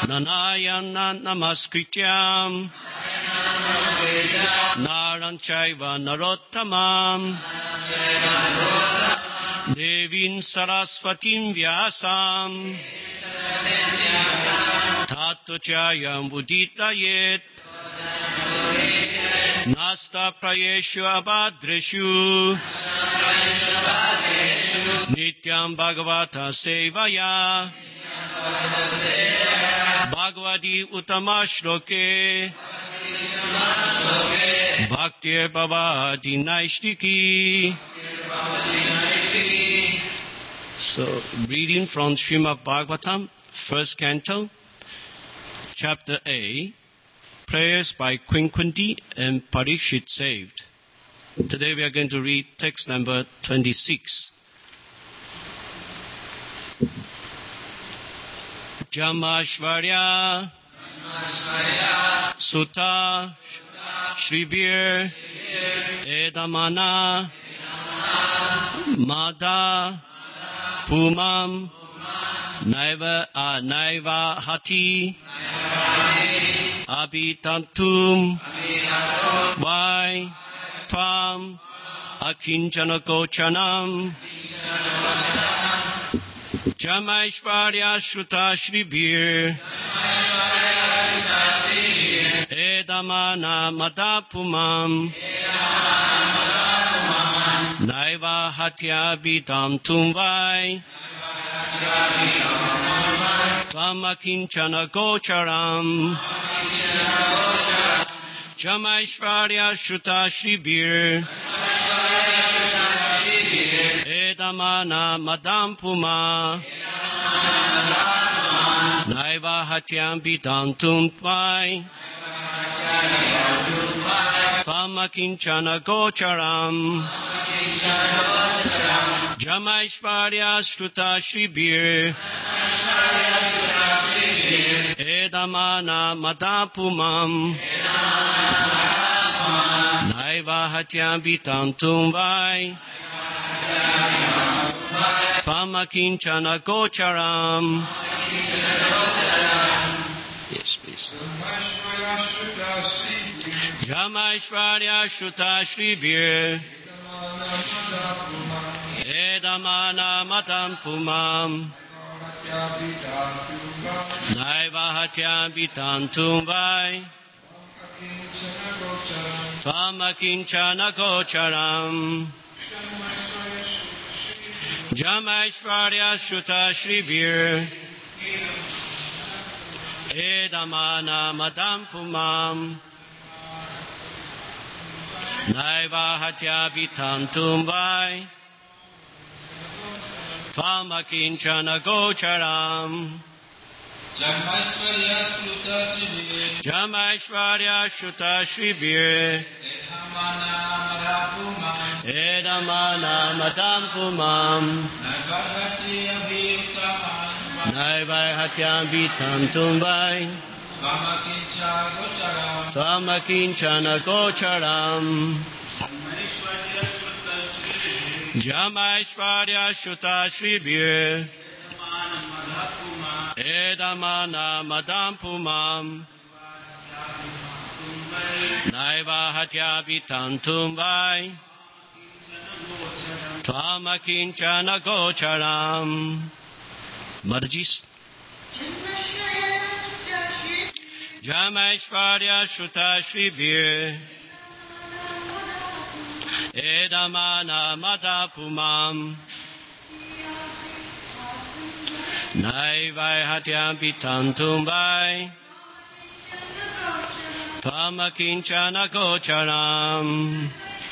Nanayana namaskrityam Naranchaiva narottamam Devin sarasvatim vyasam Tato jayam buditayet Nasta prayeshu abhadreshu Nityam bhagavata sevaya Bhagavati uttama shloke Bhaktir bhavati naishtiki. So, reading from Srimad Bhagavatam, first canto, chapter A, prayers by Queen Kunti and Parikshit saved. Today we are going to read text number 26. Jamashvarya Sutta Shribir Edamana Mada Pumam Naiva Hati Abitantum Vai Tvam Akinchana Gochanam Jamaishvarya Shruta Shribir Edamana Madapumam Naiva Hatya Bidam Tumvai Tvamakinchana Gocharam Jamaishvarya Shruta Shribir Edamana Madam Puma Naiva Hatyam Bidam Tumvai Tvamakinchana Gocharam Jamaishvarya Shruta Shribir Edamana Madapumam Naiva Hatyam Bidam Tumvai Tvamakinchana Gocharam. Yes, please. Jamaishvarya Shruta Shribir Edamana Madam Pumam Naiva Hatya Bidam Tumvai Tvamakinchana Gocharam Jamaishvarya Shruta Shribir Edamana Madam Pumam Naiva Hatya Bidam Tumvai Tvamakinchana Gocharam Jamaishvarya Shruta Shribir Edamana Madam Pumam Naiva Hatya Bidam Tumvai Tvamakinchana Gocharam Jamaishvarya Shruta Shribir Edamana Madam Pumam Naiva Hatya Bidam Tumvai Tvamakinchana Gocharam. Marjis. Jamaishvarya Shruta Shribir Edamana Madapumam Naiva Hatya Bidam Tumvai Tvamakinchana Gocharam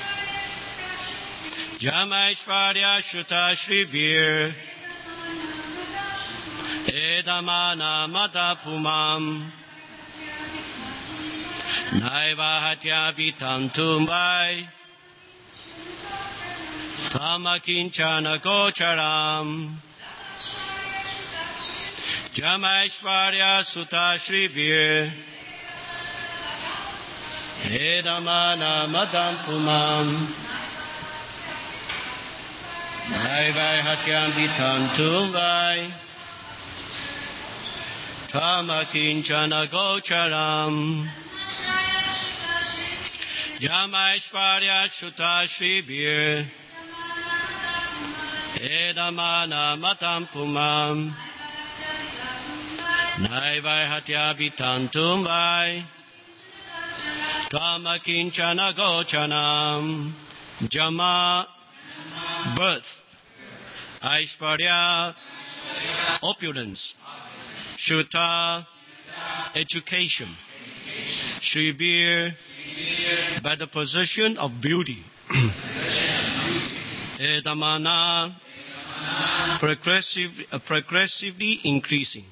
Jamaishvarya Shruta Shribir Edamana Madapumam Naiva Hatya Bidam Tumvai Tvamakinchana Gocharam Jamaishvarya Sutta Shribir Edamana Madam Pumam Naiva Hatya Bidam Tumvai Tamakinchana gocharam Jamaishvarya Shuta Shribir Edamana Matam Pumam Naivai Hatya Vitantum Vai Tamakinchana gochanam Jama birth Aishvarya opulence Shuta education Shribir by the possession of beauty Edamana progressively increasing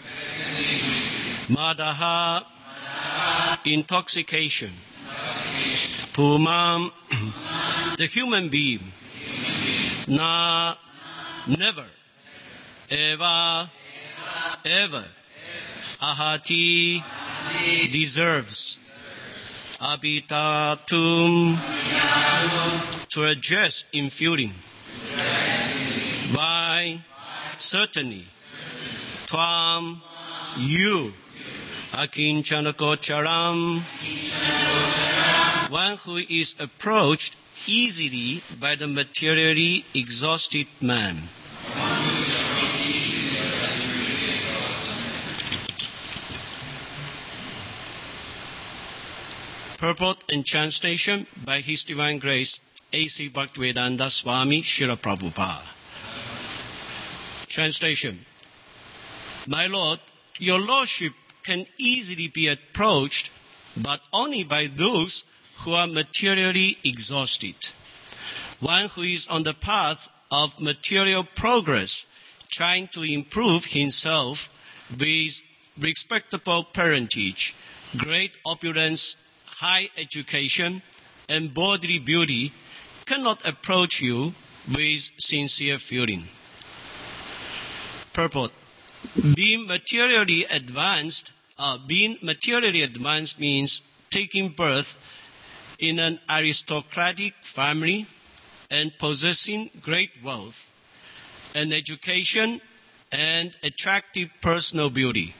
Madaha intoxication Pumam the human being Na never Eva ever Ahati deserves Abitatum to address in feeling Vai certainly Tvam you Akinchana Gocharam one who is approached easily by the materially exhausted man. Purport and translation by His Divine Grace A.C. Bhaktivedanta Swami Srila Prabhupada. Translation. My Lord, your Lordship can easily be approached, but only by those who are materially exhausted. One who is on the path of material progress, trying to improve himself with respectable parentage, great opulence, high education, and bodily beauty, cannot approach you with sincere feeling. Purport. Being materially advanced means taking birth in an aristocratic family and possessing great wealth, and education and attractive personal beauty.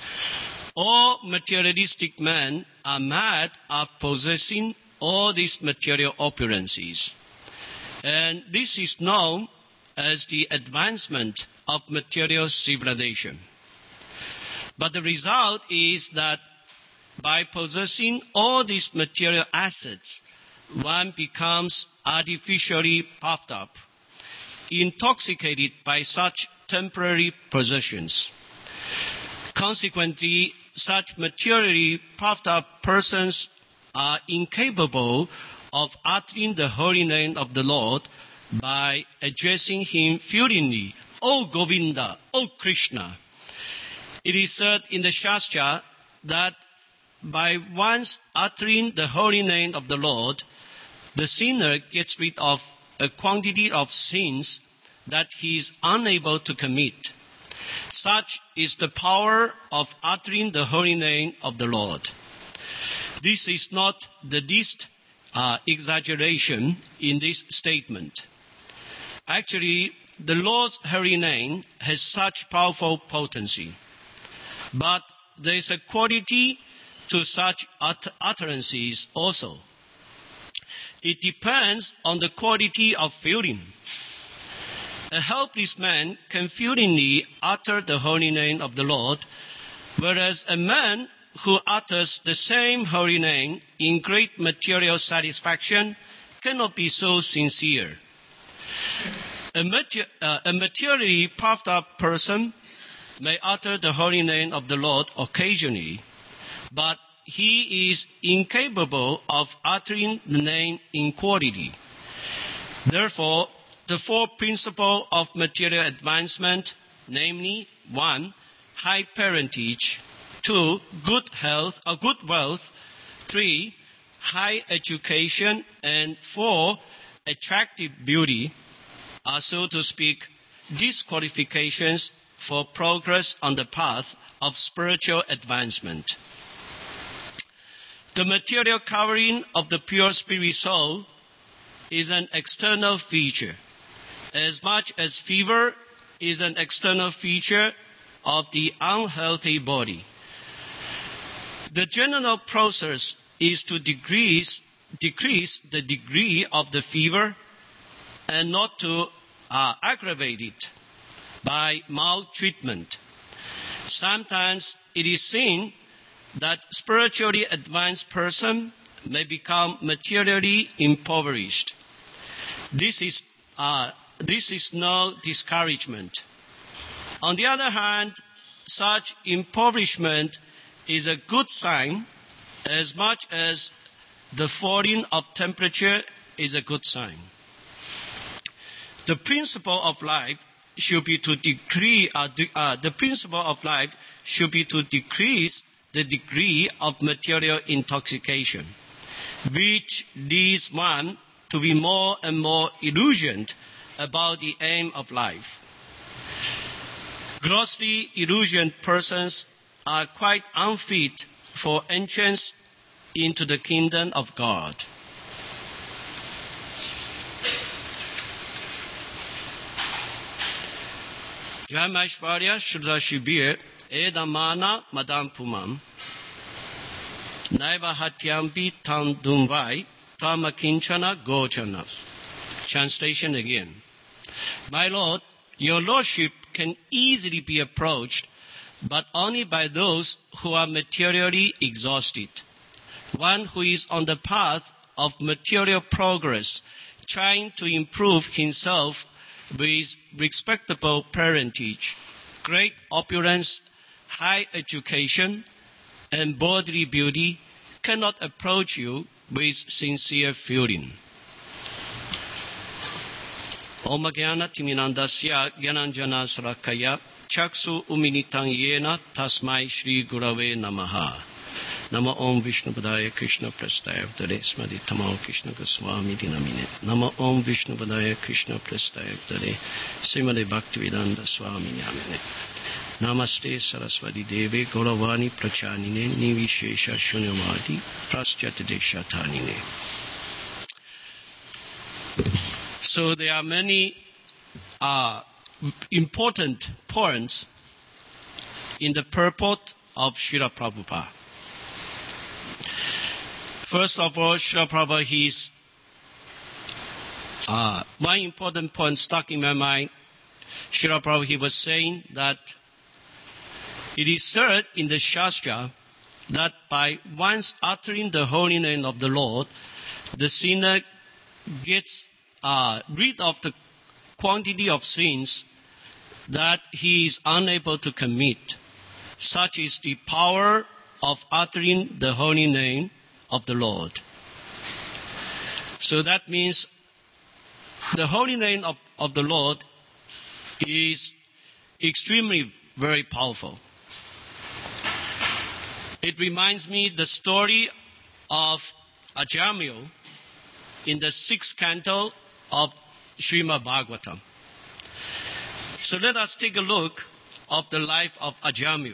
All materialistic men are mad of possessing all these material opulences, and this is known as the advancement of material civilization. But the result is that by possessing all these material assets, one becomes artificially puffed up, intoxicated by such temporary possessions. Consequently, such materially puffed up persons are incapable of uttering the holy name of the Lord by addressing him feelingly, O Govinda, O Krishna. It is said in the Shastra that by once uttering the holy name of the Lord, the sinner gets rid of a quantity of sins that he is unable to commit. Such is the power of uttering the holy name of the Lord. This is not the least exaggeration in this statement. Actually, the Lord's holy name has such powerful potency. But there is a quality to such utterances also. It depends on the quality of feeling. A helpless man can feelingly utter the holy name of the Lord, whereas a man who utters the same holy name in great material satisfaction cannot be so sincere. A materially puffed up person may utter the holy name of the Lord occasionally, but he is incapable of uttering the name in quality. Therefore, the four principles of material advancement, namely 1. High parentage, 2. Good health or good wealth, 3. High education, and 4. Attractive beauty, are, so to speak, disqualifications for progress on the path of spiritual advancement. The material covering of the pure spirit soul is an external feature, as much as fever is an external feature of the unhealthy body. The general process is to decrease the degree of the fever and not to aggravate it by maltreatment. Sometimes it is seen that spiritually advanced person may become materially impoverished. This is no discouragement. On the other hand, such impoverishment is a good sign as much as the falling of temperature is a good sign. The principle of life should be to decrease the degree of material intoxication, which leads one to be more and more illusioned about the aim of life. Grossly illusioned persons are quite unfit for entrance into the kingdom of God. Jayamashvarya Shruta Shibir Edamana Madam Pumam Naiva Hatyambi Tandumvai Tamakinchana Gochana. Translation again. My Lord, your Lordship can easily be approached, but only by those who are materially exhausted. One who is on the path of material progress, trying to improve himself with respectable parentage, great opulence, high education, and bodily beauty, cannot approach you with sincere feeling. Om Jnana Timinandasya Gyananjana Sarakaya Chaksu Uminitang Yena Tasmai Shri Gurave Namaha. Nama Om Vishnu Padaya Krishna Prastaya Vdare Smadi Tamal Krishna Goswami Dinamine. Nama Om Vishnu Padaya Krishna Prastaya Vdare Srimade Bhaktivedanta Swami Yamine. Namaste Saraswati Deve Gauravani Prachanine Nivishesha Shunyamati Praschatade Shatanine. So there are many important points in the purport of Srila Prabhupada. First of all, Srila Prabhupada, one important point stuck in my mind. Srila Prabhupada, he was saying that it is said in the Shastra that by once uttering the holy name of the Lord, the sinner gets rid of the quantity of sins that he is unable to commit. Such is the power of uttering the holy name of the Lord. So that means the holy name of the Lord is extremely very powerful. It reminds me the story of Ajamil in the 6th canto of Srimad Bhagavatam. So let us take a look of the life of Ajamil.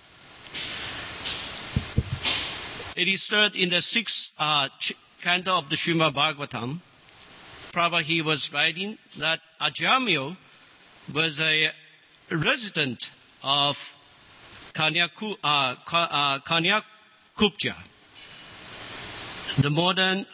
It is said in the 6th canto of the Srimad Bhagavatam, Prabhupada, he was writing that Ajamil was a resident of Kanyakubja, the modern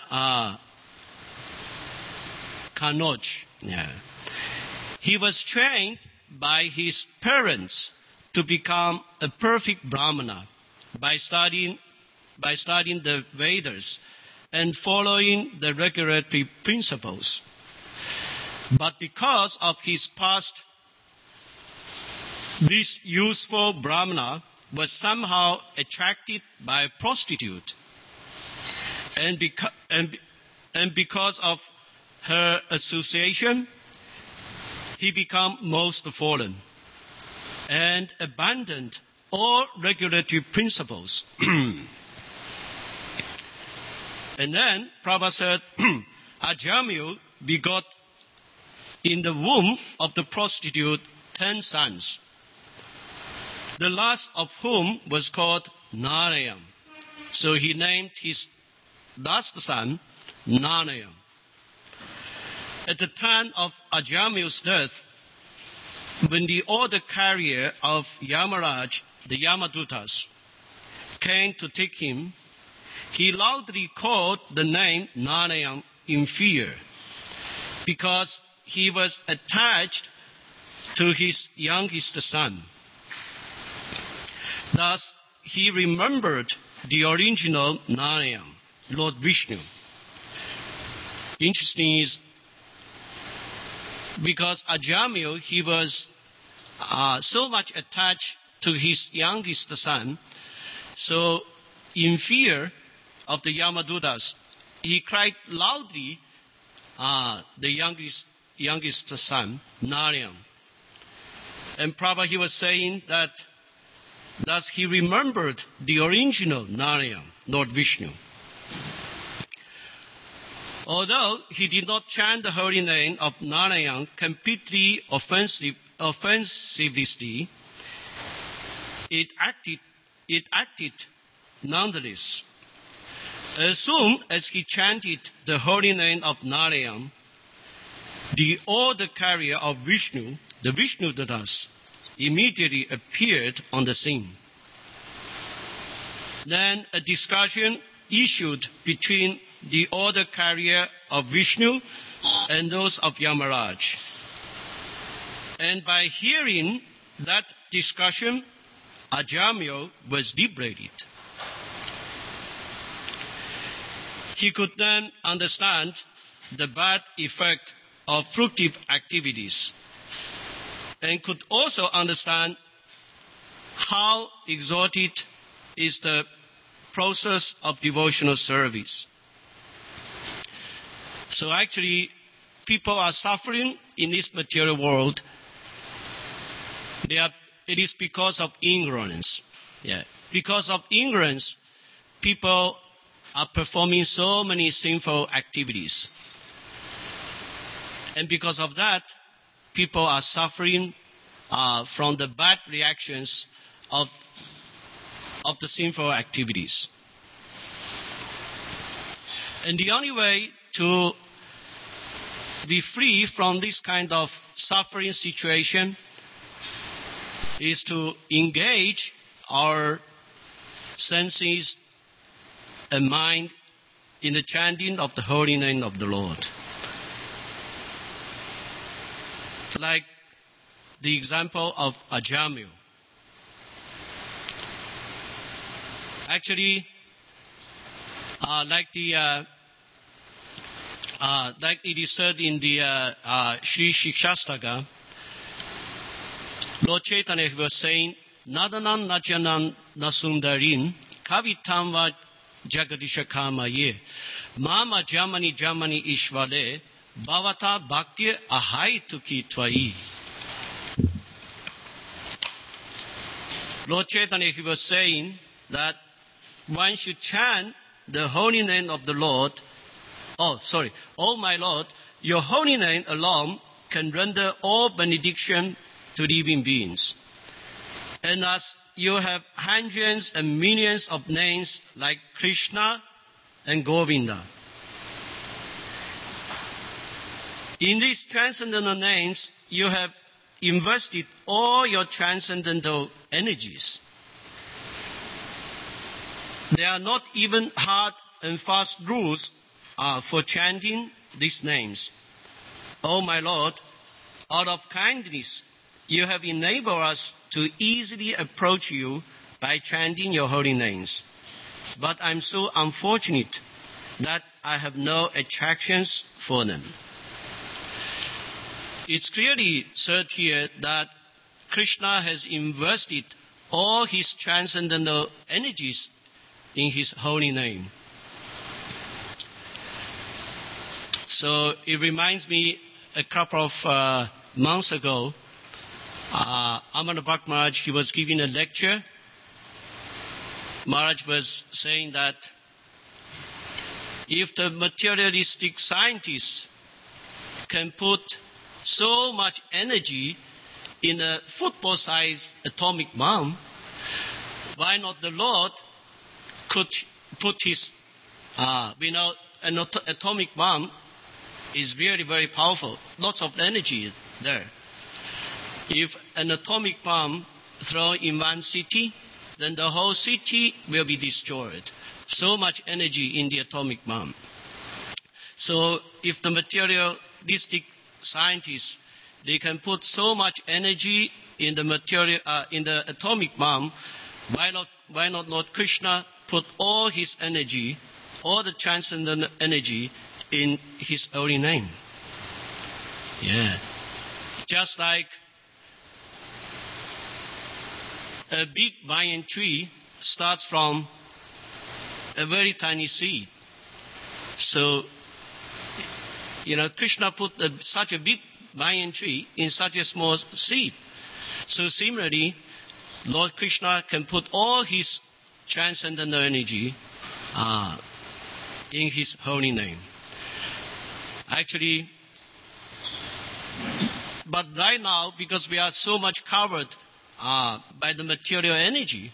Kannauj. Yeah. He was trained by his parents to become a perfect Brahmana by studying the Vedas and following the regulatory principles. But because of his past, this useful Brahmana was somehow attracted by a prostitute. And because of her association, he became most fallen and abandoned all regulatory principles. And then Prabhupada said, Ajamil begot in the womb of the prostitute 10 sons, the last of whom was called Narayan. So he named his last son Narayan. At the time of Ajamil's death, when the order carrier of Yamaraj, the Yamadutas, came to take him, he loudly called the name Narayan in fear, because he was attached to his youngest son. Thus, he remembered the original Narayan, Lord Vishnu. Interesting is, because Ajamil, he was so much attached to his youngest son, so in fear of the Yamadutas, he cried loudly the youngest son, Narayan. And Prabhupada, he was saying that thus he remembered the original Narayan, Lord Vishnu. Although he did not chant the holy name of Narayan completely offensively, it acted nonetheless. As soon as he chanted the holy name of Narayan, the order carrier of Vishnu, the Vishnudutas, immediately appeared on the scene. Then a discussion issued between the order carrier of Vishnu and those of Yamaraj. And by hearing that discussion, Ajamil was liberated. He could then understand the bad effect of fruitive activities, and could also understand how exalted is the process of devotional service. So actually, people are suffering in this material world. It is because of ignorance. Yeah. Because of ignorance, people are performing so many sinful activities. And because of that, people are suffering from the bad reactions of the sinful activities. And the only way to be free from this kind of suffering situation is to engage our senses and mind in the chanting of the holy name of the Lord. Like the example of Ajamil. Actually, like it is said in the Sri Shikshastaka, Lord Chaitanya was saying, Nadanan Najanan Nasundarin Kavitam va Jagadisha Kamaye Mama Jamani Jamani Ishvale Bhavata Bhakti Ahai Tuki Twai. Lord Chaitanya, he was saying that one should chant the holy name of the Lord. Oh my Lord, your holy name alone can render all benediction to living beings. And as you have hundreds and millions of names like Krishna and Govinda. In these transcendental names, you have invested all your transcendental energies. There are not even hard and fast rules for chanting these names. Oh my Lord, out of kindness, you have enabled us to easily approach you by chanting your holy names. But I'm so unfortunate that I have no attractions for them. It's clearly said here that Krishna has invested all his transcendental energies in his holy name. So it reminds me a couple of months ago, Amana Bhakt Maharaj, he was giving a lecture. Maharaj was saying that if the materialistic scientists can put so much energy in a football-sized atomic bomb, why not the Lord could put his, an atomic bomb is really very powerful, lots of energy there. If an atomic bomb thrown in one city, then the whole city will be destroyed. So much energy in the atomic bomb. So if the materialistic scientists, they can put so much energy in the atomic bomb, why not Lord Krishna put all his energy, all the transcendental energy in his holy name? Yeah. Just like a big banyan tree starts from a very tiny seed. So, Krishna put such a big banyan tree in such a small seed. So similarly, Lord Krishna can put all his transcendental energy in his holy name. Actually, but right now, because we are so much covered by the material energy,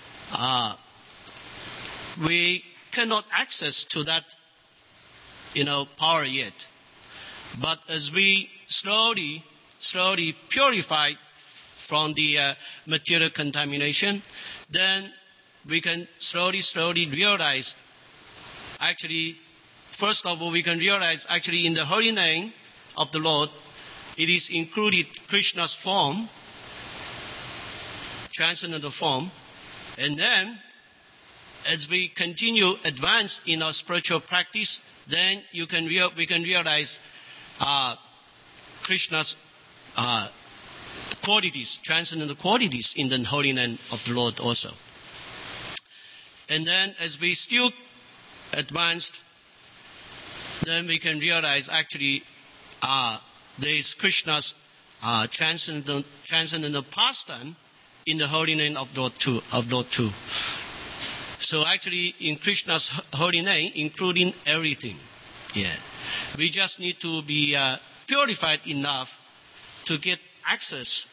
we cannot access to that, power yet. But as we slowly purify from the material contamination, then we can slowly realize, actually, first of all, we can realize actually in the holy name of the Lord, it is included Krishna's form, transcendental form, and then as we continue advance in our spiritual practice, then we can realize Krishna's qualities, transcendental qualities in the holy name of the Lord also. And then as we still advanced, then we can realize actually there is Krishna's transcendental pastime in the holy name of Lord too. So actually in Krishna's holy name, including everything. Yeah. We just need to be purified enough to get access,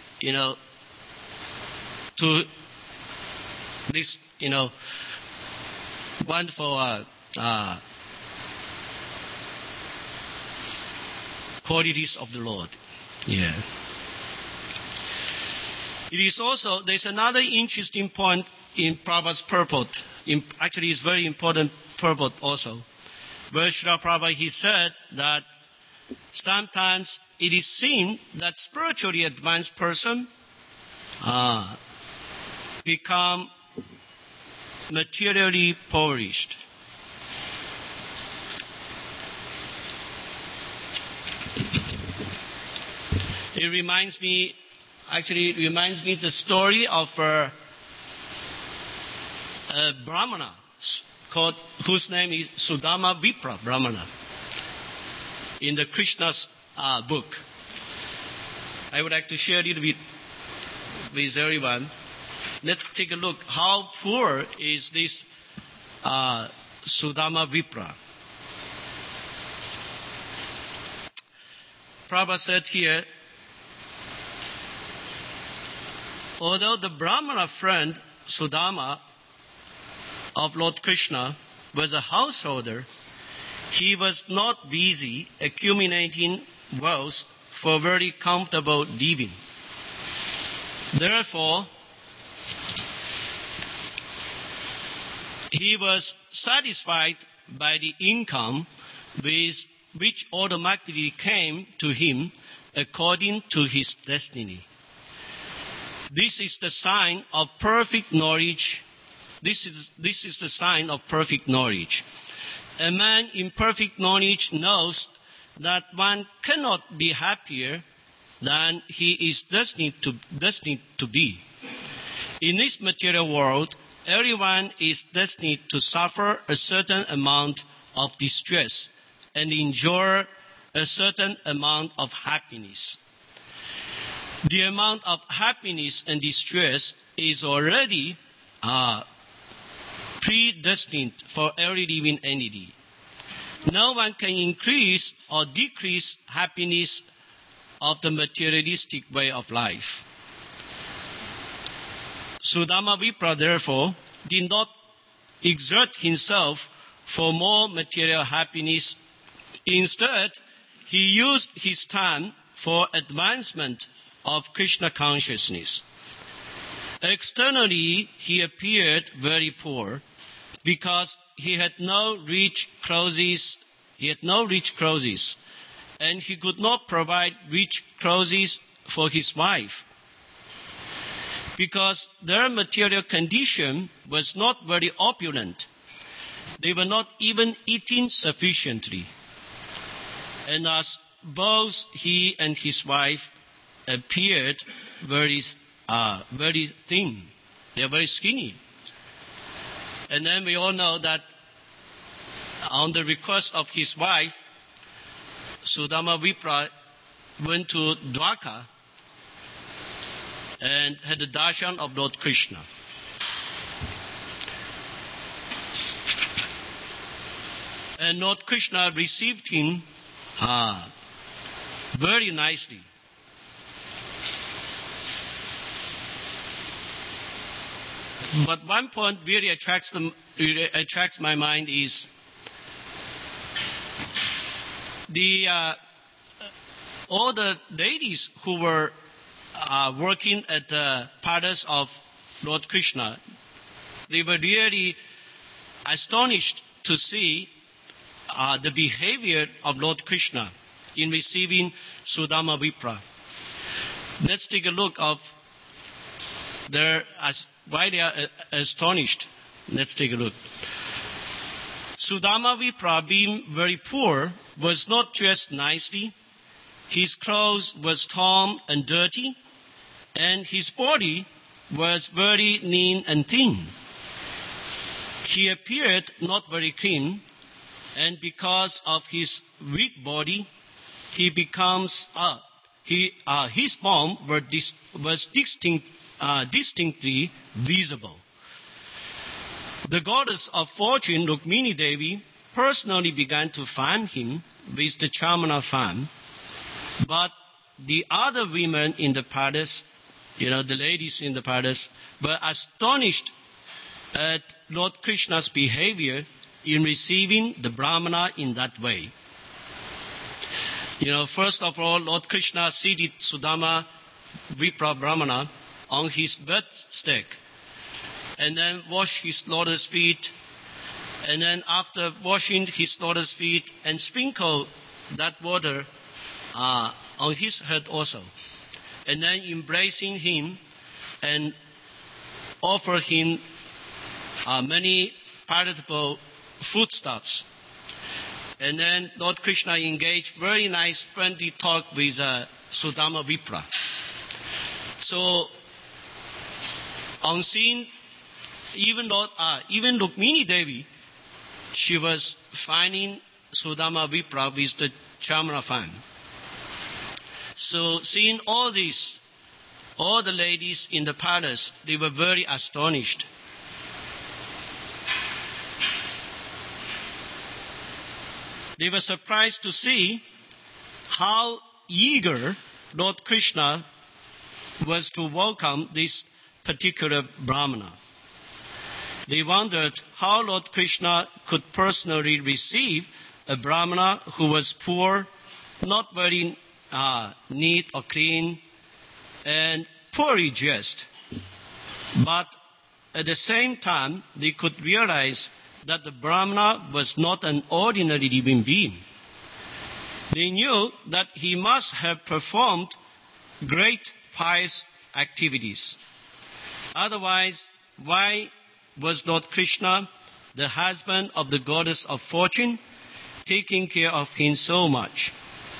to this, wonderful qualities of the Lord. Yeah. It is also, there's another interesting point in Prabhupada's purport. Actually, it's very important purport also. Where Srila Prabhupada, he said that sometimes it is seen that spiritually advanced person become materially impoverished. It reminds me the story of a Brahmana whose name is Sudama Vipra Brahmana in the Krishna's book. I would like to share a little bit with everyone. Let's take a look. How poor is this Sudama Vipra? Prabhupada said here, although the Brahmana friend Sudama of Lord Krishna was a householder, he was not busy accumulating wealth for very comfortable living. Therefore, he was satisfied by the income which automatically came to him according to his destiny. This is the sign of perfect knowledge. This is the sign of perfect knowledge. A man in perfect knowledge knows that one cannot be happier than he is destined to be. In this material world, everyone is destined to suffer a certain amount of distress and enjoy a certain amount of happiness. The amount of happiness and distress is already predestined for every living entity. No one can increase or decrease happiness of the materialistic way of life. Sudama Vipra, therefore, did not exert himself for more material happiness. Instead, he used his time for advancement of Krishna consciousness. Externally, he appeared very poor because he had no rich clothes, and he could not provide rich clothes for his wife, because their material condition was not very opulent. They were not even eating sufficiently. And as both he and his wife appeared very thin, they are very skinny. And then we all know that on the request of his wife, Sudama Vipra went to Dwarka and had the darshan of Lord Krishna. And Lord Krishna received him very nicely. But one point really attracts my mind is all the ladies who were working at the palace of Lord Krishna, they were really astonished to see the behavior of Lord Krishna in receiving Sudama Vipra. Let's take a look of why they are astonished. Let's take a look. Sudama Vipra, being very poor, was not dressed nicely. His clothes was torn and dirty, and his body was very lean and thin. He appeared not very clean, and because of his weak body, his form was distinctly visible. The goddess of fortune, Rukmini Devi, personally began to fan him with the Chamana fan, but the other women in the palace, the ladies in the palace, were astonished at Lord Krishna's behavior in receiving the Brahmana in that way. First of all, Lord Krishna seated Sudama Vipra Brahmana on his bedstead, and then washed his lotus feet, and then after washing his lotus feet and sprinkled that water on his head also, and then embracing him and offer him many palatable foodstuffs. And then Lord Krishna engaged very nice friendly talk with Sudama Vipra. So on seeing even Rukmini Devi, she was finding Sudama Vipra with the Chamana fan. So seeing all this, all the ladies in the palace, they were very astonished. They were surprised to see how eager Lord Krishna was to welcome this particular Brahmana. They wondered how Lord Krishna could personally receive a Brahmana who was poor, not very neat or clean, and poorly dressed. But at the same time, they could realize that the Brahmana was not an ordinary living being. They knew that he must have performed great pious activities. Otherwise, why was Lord Krishna, the husband of the goddess of fortune, taking care of him so much?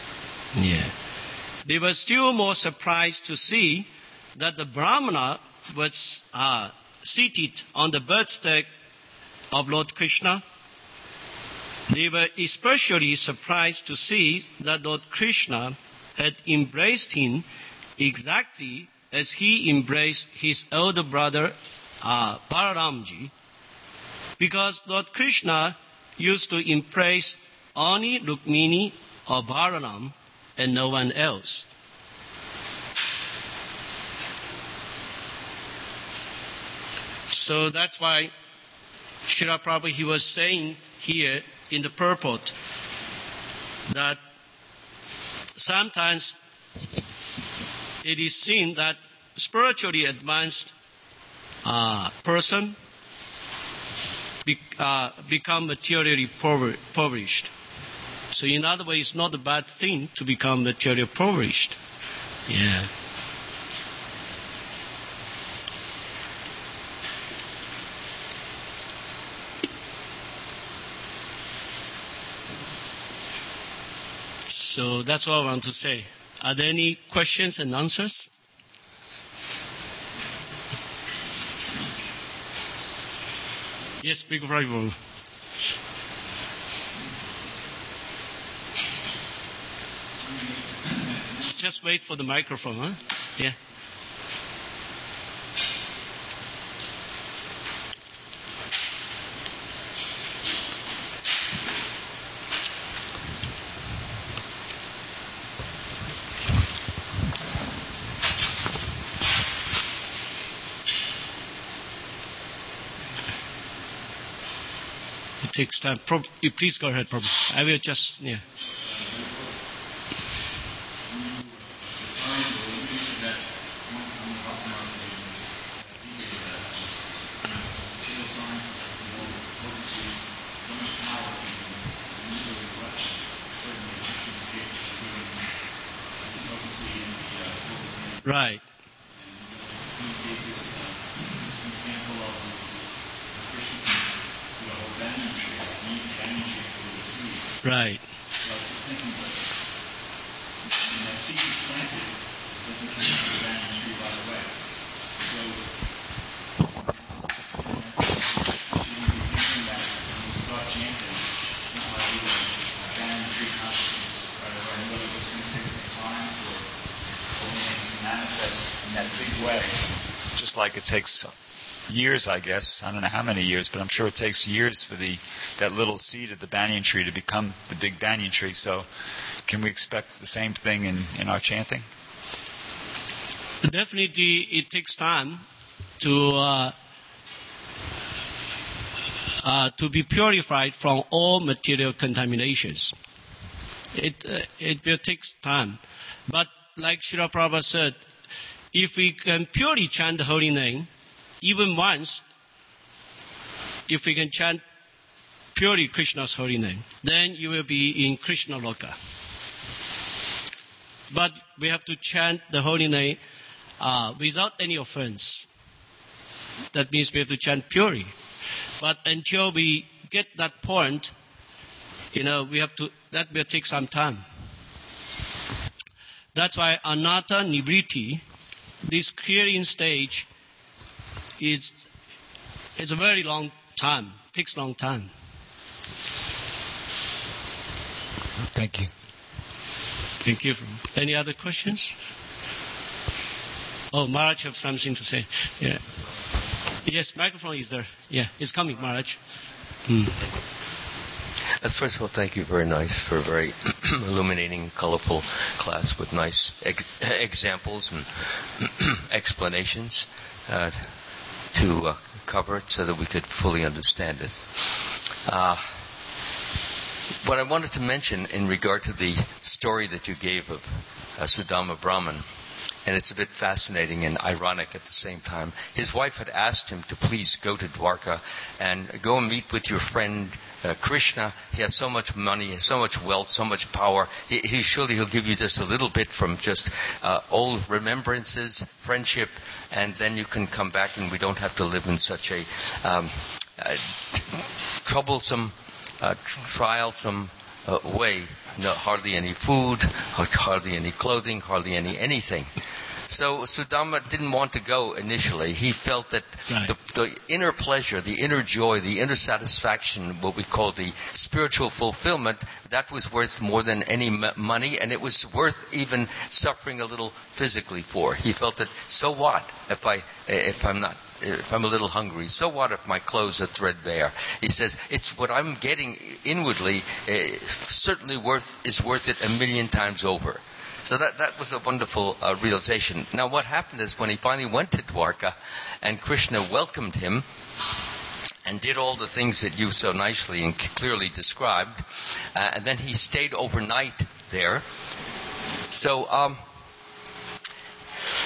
They were still more surprised to see that the Brahmana was seated on the bedstead of Lord Krishna. They were especially surprised to see that Lord Krishna had embraced him exactly as he embraced his elder brother Balaramji, because Lord Krishna used to embrace only Rukmini or Balaram and no one else. So that's why Srila Prabhupada, he was saying here in the purport that sometimes it is seen that spiritually advanced person become materially impoverished. So in other words, it's not a bad thing to become materially impoverished. Yeah. So that's what I want to say. Are there any questions and answers? Yes, big problem. Just wait for the microphone, huh? Yeah. It takes time. Please go ahead, Prabhu. I will just, yeah. Right. Right. Just like it takes years, I guess. I don't know how many years, but I'm sure it takes years for that little seed of the banyan tree to become the big banyan tree. So can we expect the same thing in our chanting? Definitely it takes time to be purified from all material contaminations. It will take time. But like Srila Prabhupada said, if we can purely chant the holy name, even once, if we can chant purely Krishna's holy name, then you will be in Krishna Loka. But we have to chant the holy name without any offense. That means we have to chant purely. But until we get that point, that will take some time. That's why anatta nivriti, this clearing stage, is a very long time. Takes a long time. Thank you. Thank you. Any other questions? Oh, Maharaj have something to say. Yeah. Yes, microphone is there. Yeah, it's coming, Maharaj. First of all, thank you. Very nice for a very illuminating, colorful class with nice examples and explanations to cover it so that we could fully understand it. What I wanted to mention in regard to the story that you gave of Sudama Brahman, and it's a bit fascinating and ironic at the same time. His wife had asked him to please go to Dwarka and go and meet with your friend Krishna. He has so much money, he has so much wealth, so much power. He'll give you just a little bit from just old remembrances, friendship, and then you can come back and we don't have to live in such a troublesome, trialsome way. No, hardly any food, hardly any clothing, hardly anything. So Sudama didn't want to go initially. He felt that the inner pleasure, the inner joy, the inner satisfaction, what we call the spiritual fulfillment, that was worth more than any money, and it was worth even suffering a little physically for. He felt that, so what if I'm a little hungry? So what if my clothes are threadbare? He says, it's what I'm getting inwardly certainly is worth it 1,000,000 times over. So that was a wonderful realization. Now what happened is when he finally went to Dwarka and Krishna welcomed him and did all the things that you so nicely and clearly described, and then he stayed overnight there. So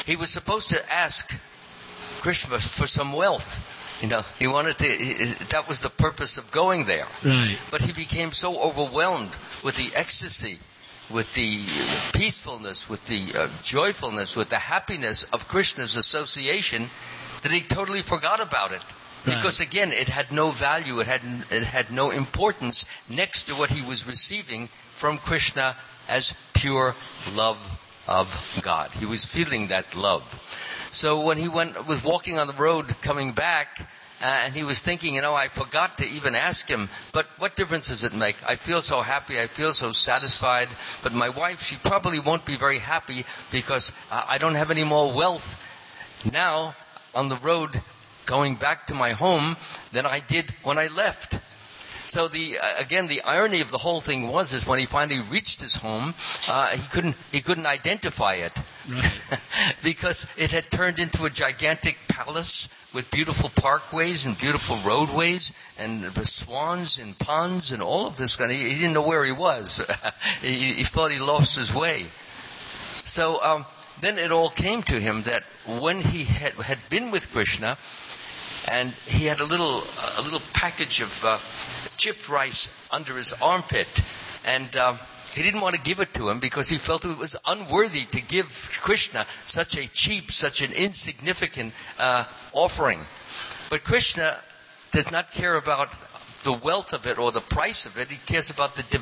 He was supposed to ask Krishna for some wealth. He wanted to. That was the purpose of going there. Right. But he became so overwhelmed with the ecstasy, with the peacefulness, with the joyfulness, with the happiness of Krishna's association, that he totally forgot about it. Right. Because again, it had no value, it had no importance next to what he was receiving from Krishna as pure love of God. He was feeling that love. So when he was walking on the road coming back, and he was thinking, I forgot to even ask him, but what difference does it make? I feel so happy, I feel so satisfied, but my wife, she probably won't be very happy because I don't have any more wealth now on the road going back to my home than I did when I left. So the irony of the whole thing is when he finally reached his home, he couldn't identify it. Right. Because it had turned into a gigantic palace with beautiful parkways and beautiful roadways and swans and ponds and all of this. He didn't know where he was. He thought he lost his way. So then it all came to him that when he had been with Krishna, and he had a little package of chipped rice under his armpit, and he didn't want to give it to him because he felt it was unworthy to give Krishna such a cheap, such an insignificant offering. But Krishna does not care about the wealth of it or the price of it. He cares about the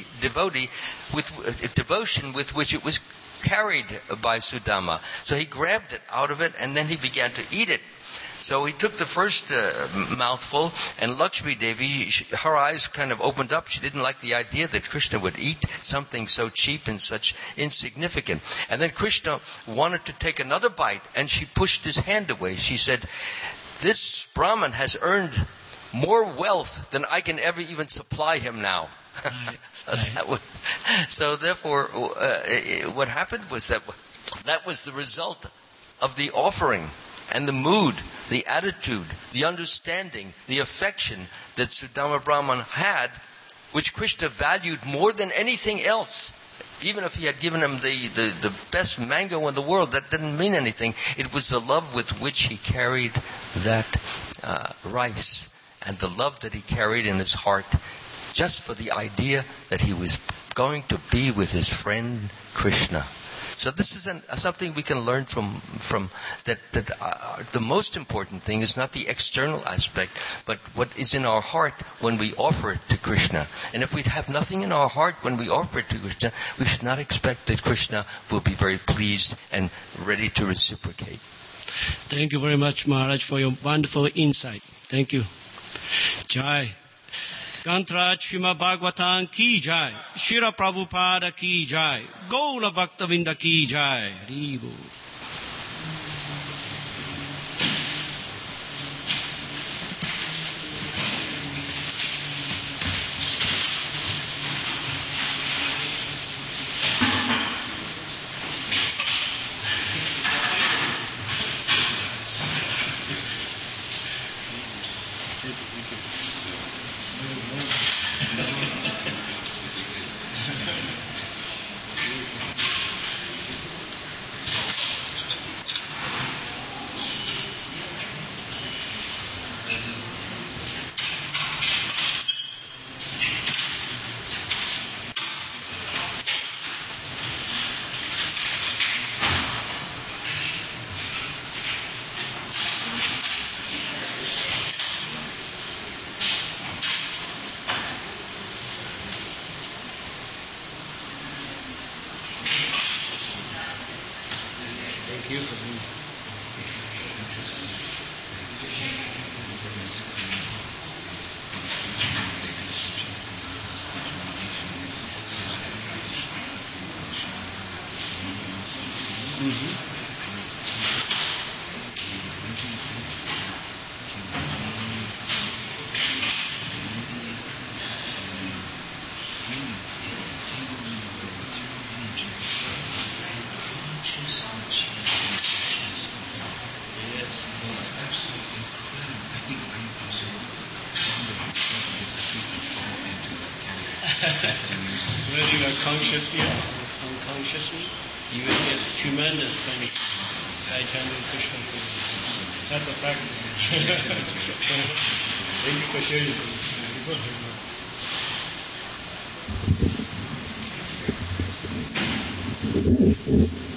devotion with which it was carried by Sudama. So he grabbed it out of it, and then he began to eat it. So he took the first mouthful, and Lakshmi Devi, her eyes kind of opened up. She didn't like the idea that Krishna would eat something so cheap and such insignificant. And then Krishna wanted to take another bite, and she pushed his hand away. She said, "This Brahman has earned more wealth than I can ever even supply him now." Right. So therefore, what happened was that was the result of the offering and the mood, the attitude, the understanding, the affection that Sudama Brahman had, which Krishna valued more than anything else. Even if he had given him the best mango in the world, that didn't mean anything. It was the love with which he carried that rice, and the love that he carried in his heart, just for the idea that he was going to be with his friend Krishna. So this is something we can learn from that. The most important thing is not the external aspect, but what is in our heart when we offer it to Krishna. And if we have nothing in our heart when we offer it to Krishna, we should not expect that Krishna will be very pleased and ready to reciprocate. Thank you very much, Maharaj, for your wonderful insight. Thank you. Jai. Grantaraj Srimad Bhagavatam ki jai. Srila Prabhupada ki jai. Gaura Bhaktavinda ki jai. Hari Bol. Whether you are consciously or unconsciously, you will get tremendous benefit. I chant Krishna. That's a practice. Thank you for sharing.